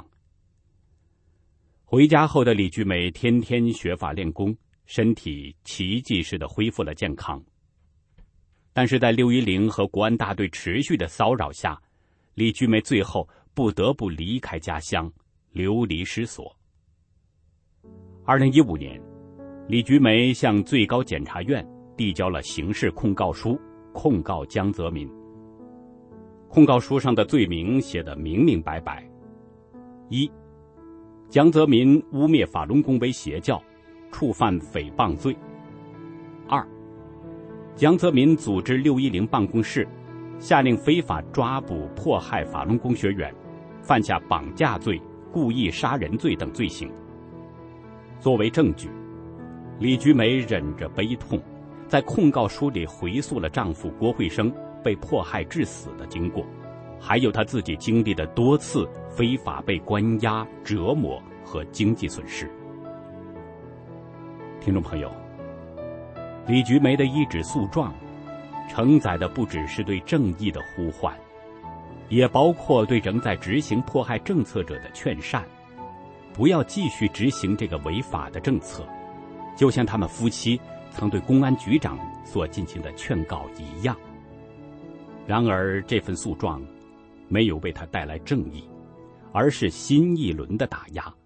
回家后的李菊梅天天学法练功，身体奇迹似的恢复了健康。但是在六一零和国安大队持续的骚扰下，李菊梅最后不得不离开家乡，流离失所。二零一五年，李菊梅向最高检察院递交了刑事控告书，控告江泽民。控告书上的罪名写得明明白白， 一、江泽民污蔑法轮功为邪教，触犯诽谤罪；二、江泽民组织六一零办公室，下令非法抓捕迫害法轮功学员，犯下绑架罪、故意杀人罪等罪行。作为证据，李菊梅忍着悲痛，在控告书里回溯了丈夫郭慧生被迫害致死的经过，还有她自己经历的多次非法被关押、折磨和经济损失。听众朋友，李菊梅的一纸诉状承载的不只是对正义的呼唤，也包括对仍在执行迫害政策者的劝善，不要继续执行这个违法的政策，就像他们夫妻曾对公安局长所进行的劝告一样。然而这份诉状没有为他带来正义，而是新一轮的打压。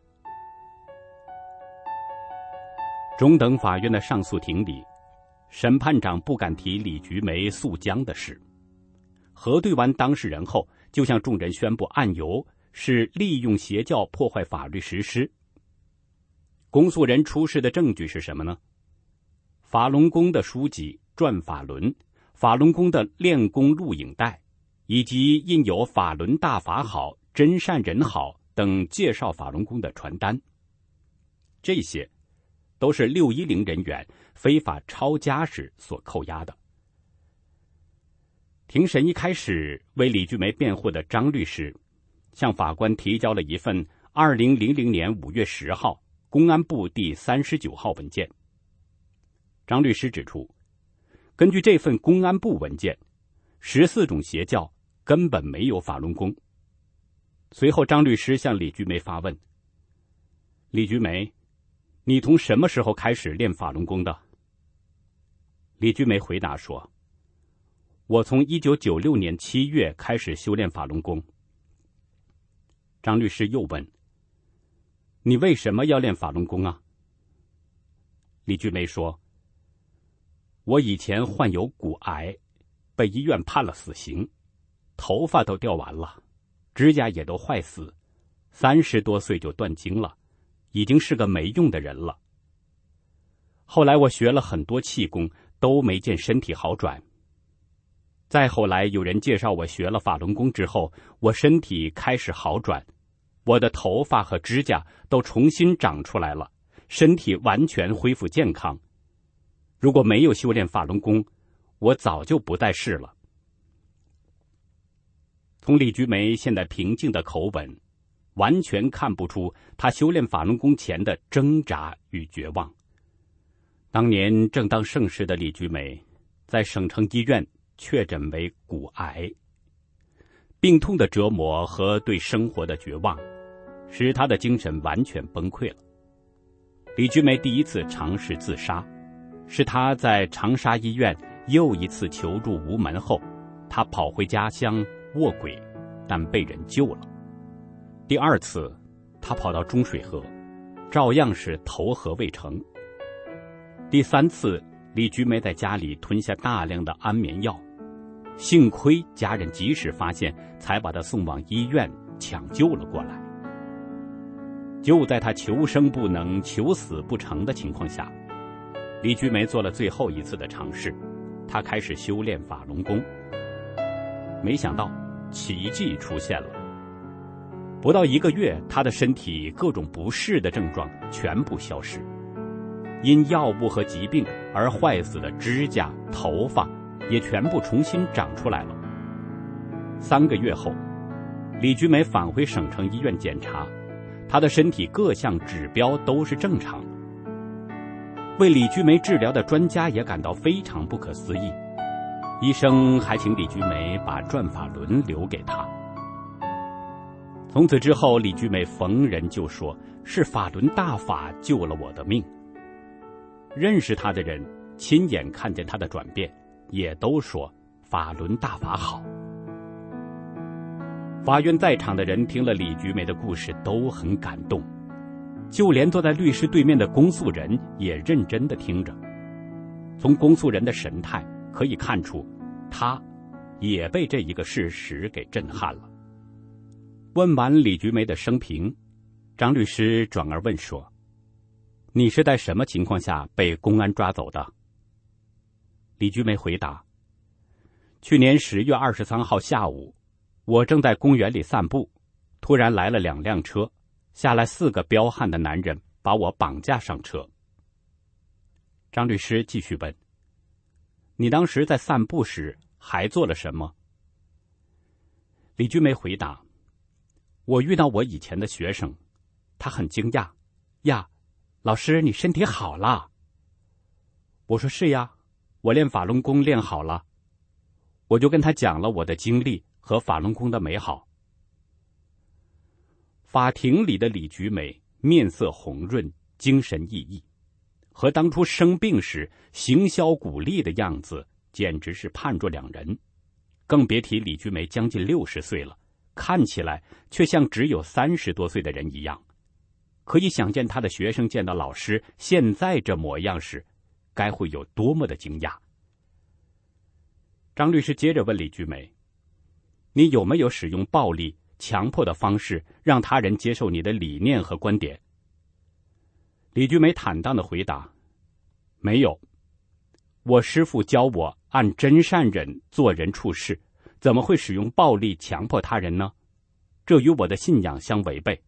中等法院的上诉庭里，审判长不敢提李菊梅诉江的事，核对完当事人后，就向众人宣布案由是利用邪教破坏法律实施。公诉人出示的证据是什么呢？法轮功的书籍《转法轮》，法轮功的练功录影带，以及印有法轮大法好、真善人好等介绍法轮功的传单。这些都是六一零人员非法抄家时所扣押的。庭审一开始，为李菊梅辩护的张律师向法官提交了一份二零零零年五月十号公安部第三十九号文件。张律师指出，根据这份公安部文件，十四种邪教根本没有法轮功。随后张律师向李菊梅发问：李菊梅，你从什么时候开始练法轮功的？李菊梅回答说：我从一九九六年七月开始修炼法轮功。张律师又问：你为什么要练法轮功啊？李菊梅说：我以前患有骨癌，被医院判了死刑，头发都掉完了，指甲也都坏死，三十多岁就断经了，已经是个没用的人了。后来我学了很多气功，都没见身体好转。再后来有人介绍我学了法轮功之后，我身体开始好转，我的头发和指甲都重新长出来了，身体完全恢复健康。如果没有修炼法轮功，我早就不在世了。从李菊梅现在平静的口吻，完全看不出她修炼法轮功前的挣扎与绝望。当年正当盛世的李菊梅，在省城医院确诊为骨癌，病痛的折磨和对生活的绝望，使她的精神完全崩溃了。李菊梅第一次尝试自杀，是她在长沙医院又一次求助无门后，她跑回家乡卧轨，但被人救了。第二次，她跑到中水河，照样是投河未成。第三次，李菊梅在家里吞下大量的安眠药，幸亏家人及时发现，才把她送往医院抢救了过来。就在她求生不能、求死不成的情况下，李菊梅做了最后一次的尝试，她开始修炼法轮功。没想到奇迹出现了，不到一个月，她的身体各种不适的症状全部消失，因药物和疾病而坏死的指甲、头发也全部重新长出来了。三个月后，李菊梅返回省城医院检查，她的身体各项指标都是正常。为李菊梅治疗的专家也感到非常不可思议，医生还请李菊梅把转法轮留给她。从此之后，李菊梅逢人就说是法轮大法救了我的命。认识她的人亲眼看见她的转变，也都说法轮大法好。法院在场的人听了李菊梅的故事都很感动，就连坐在律师对面的公诉人也认真地听着。从公诉人的神态可以看出，他也被这一个事实给震撼了。 问完李菊梅的生平，张律师转而问说：“你是在什么情况下被公安抓走的？”李菊梅回答：“去年十月二十三号下午，我正在公园里散步，突然来了两辆车，下来四个彪悍的男人，把我绑架上车。”张律师继续问：“你当时在散步时还做了什么？”李菊梅回答：“我遇到我以前的学生，他很惊讶，呀，老师你身体好了。”我说：“是呀，我练法轮功练好了。”我就跟他讲了我的经历和法轮功的美好。法庭里的李菊梅面色红润，精神奕奕，和当初生病时行销鼓励的样子简直是判若两人。更别提李菊梅将近六十岁了，看起来却像只有三十多岁的人一样。可以想见他的学生见到老师现在这模样时，该会有多么的惊讶。张律师接着问李菊梅：“你有没有使用暴力、强迫的方式让他人接受你的理念和观点？”李菊梅坦荡地回答：“没有。我师父教我按真善忍做人处事，怎么会使用暴力强迫他人呢？这与我的信仰相违背。”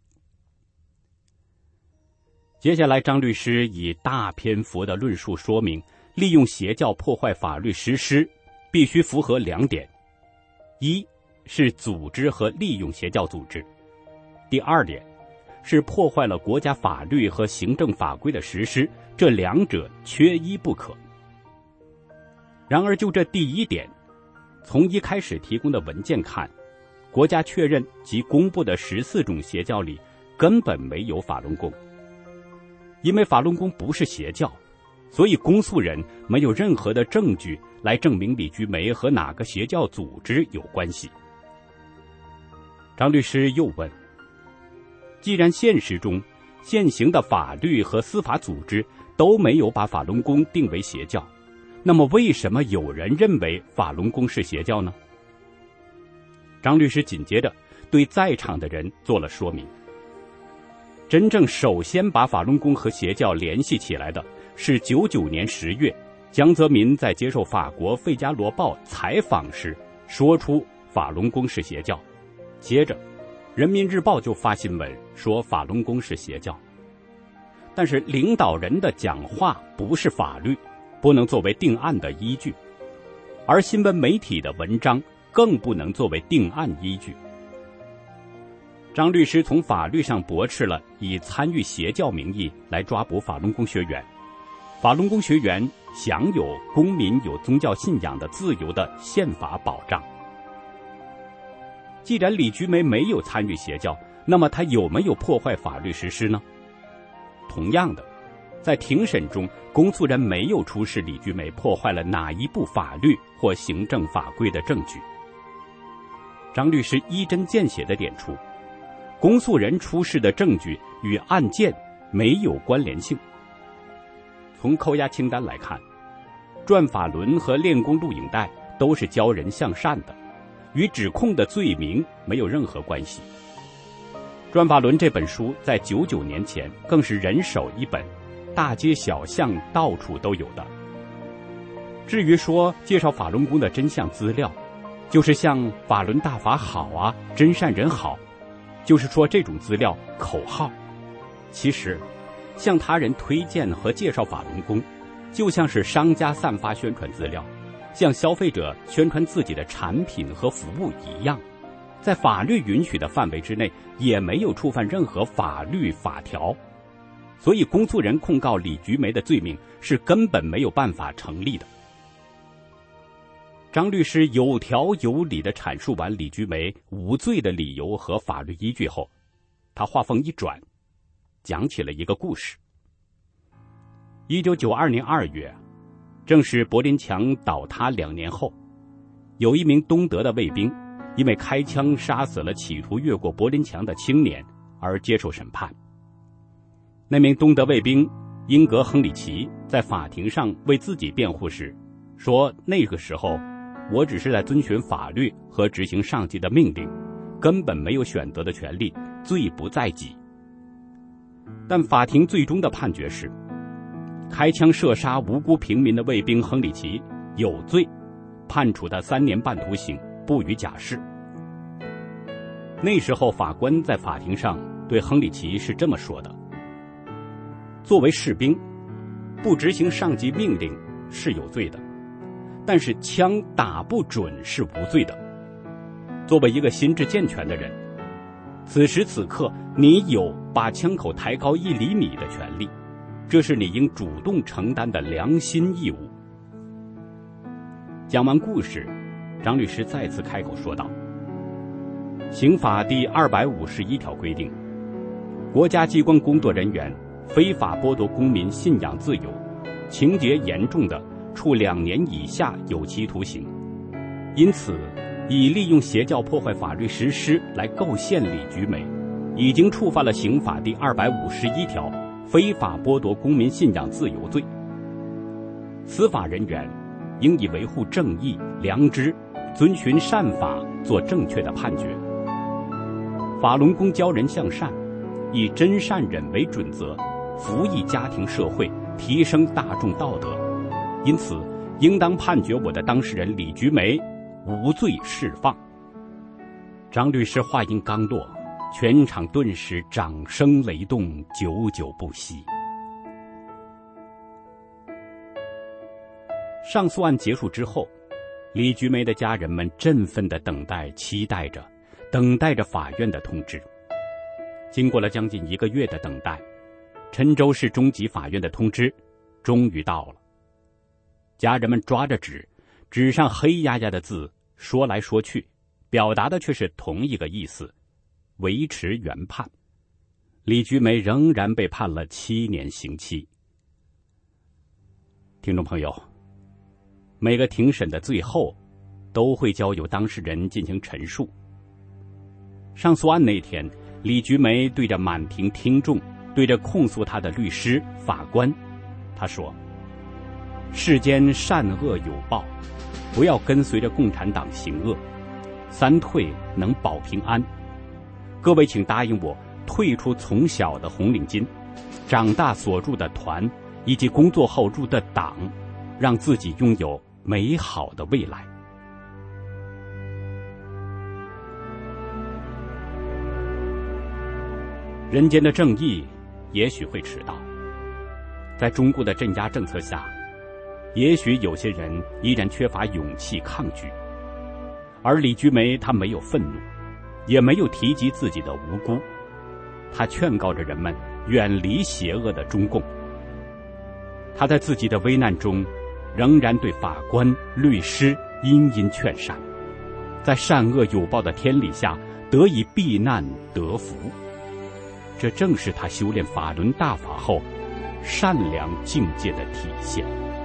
接下来，张律师以大篇幅的论述说明，利用邪教破坏法律实施必须符合两点：一是组织和利用邪教组织；第二点是破坏了国家法律和行政法规的实施，这两者缺一不可。然而就这第一点，从一开始提供的文件看，国家确认及公布的十四种邪教里根本没有法轮功。因为法轮功不是邪教，所以公诉人没有任何的证据来证明李菊梅和哪个邪教组织有关系。张律师又问：既然现实中现行的法律和司法组织都没有把法轮功定为邪教，那么为什么有人认为法轮功是邪教呢？张律师紧接着对在场的人做了说明。真正首先把法轮功和邪教联系起来的是九九年十月，江泽民在接受法国《费加罗报》采访时说出法轮功是邪教，接着人民日报就发新闻说法轮功是邪教。但是领导人的讲话不是法律，不能作为定案的依据，而新闻媒体的文章更不能作为定案依据。张律师从法律上驳斥了以参与邪教名义来抓捕法轮功学员。法轮功学员享有公民有宗教信仰的自由的宪法保障。既然李菊梅没有参与邪教，那么她有没有破坏法律实施呢？同样的，在庭审中，公诉人没有出示李菊梅破坏了哪一部法律或行政法规的证据。张律师一针见血地点出，公诉人出示的证据与案件没有关联性。从扣押清单来看，转法轮和练功录影带都是教人向善的，与指控的罪名没有任何关系。转法轮这本书在九九年前更是人手一本，大街小巷到处都有的。至于说介绍法轮功的真相资料，就是像法轮大法好啊，真善人好，就是说这种资料口号。其实向他人推荐和介绍法轮功，就像是商家散发宣传资料，向消费者宣传自己的产品和服务一样，在法律允许的范围之内，也没有触犯任何法律法条。所以公诉人控告李菊梅的罪名是根本没有办法成立的。张律师有条有理地阐述完李菊梅无罪的理由和法律依据后，他话锋一转，讲起了一个故事。一九九二年二月，正是柏林墙倒塌两年后，有一名东德的卫兵因为开枪杀死了企图越过柏林墙的青年而接受审判。那名东德卫兵英格·亨里奇在法庭上为自己辩护时说，那个时候我只是在遵循法律和执行上级的命令， 根本没有选择的权利，罪不在己。但法庭最终的判决是，开枪射杀无辜平民的卫兵亨利奇有罪，判处他三年半徒刑，不予假释。那时候法官在法庭上对亨利奇是这么说的：作为士兵，不执行上级命令是有罪的，但是枪打不准是无罪的。作为一个心智健全的人，此时此刻你有把枪口抬高一厘米的权利，这是你应主动承担的良心义务。讲完故事，张律师再次开口说道：刑法第二百五十一条规定，国家机关工作人员非法剥夺公民信仰自由，情节严重的，处两年以下有期徒刑。因此，以利用邪教破坏法律实施来构陷李菊梅，已经触犯了刑法第二百五十一条非法剥夺公民信仰自由罪。司法人员应以维护正义、良知、遵循善法做正确的判决。法轮功教人向善，以真善忍为准则，服役家庭社会，提升大众道德。因此，应当判决我的当事人李菊梅无罪释放。张律师话音刚落，全场顿时掌声雷动，久久不息。上诉案结束之后，李菊梅的家人们振奋地等待、期待着，等待着法院的通知。经过了将近一个月的等待，郴州市中级法院的通知终于到了。家人们抓着纸，纸上黑压压的字说来说去，表达的却是同一个意思：维持原判。李菊梅仍然被判了七年刑期。听众朋友，每个庭审的最后都会交由当事人进行陈述。上诉案那天，李菊梅对着满庭听众，对着控诉他的律师、法官，他说：世间善恶有报，不要跟随着共产党行恶，三退能保平安。各位请答应我，退出从小的红领巾，长大所入的团，以及工作后入的党，让自己拥有美好的未来。人间的正义也许会迟到，在中共的镇压政策下，也许有些人依然缺乏勇气抗拒。而李菊梅她没有愤怒，也没有提及自己的无辜，她劝告着人们远离邪恶的中共。她在自己的危难中仍然对法官、律师殷殷劝善，在善恶有报的天理下得以避难得福。这正是他修炼法轮大法后善良境界的体现。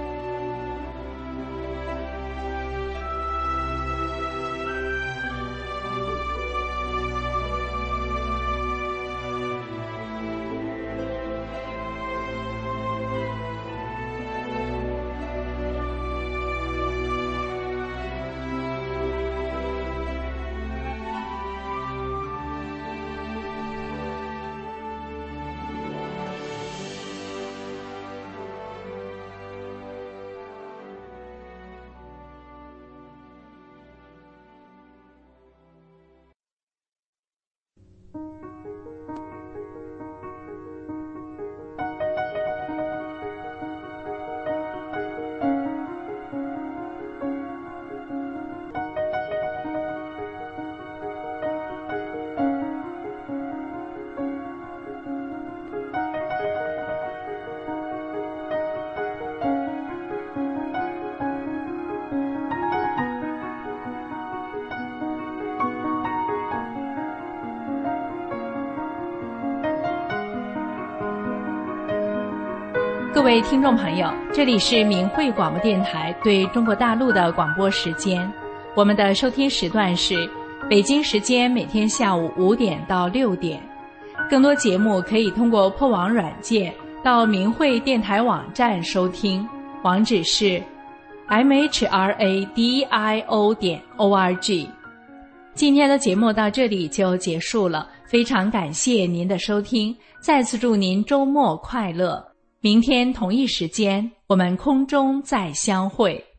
各位听众朋友，这里是明慧广播电台对中国大陆的广播时间。我们的收听时段是北京时间每天下午五点到六点。更多节目可以通过破网软件到明慧电台网站收听，网址是 m h r a d i o 点 o r g。 今天的节目到这里就结束了，非常感谢您的收听，再次祝您周末快乐。明天同一时间，我们空中再相会。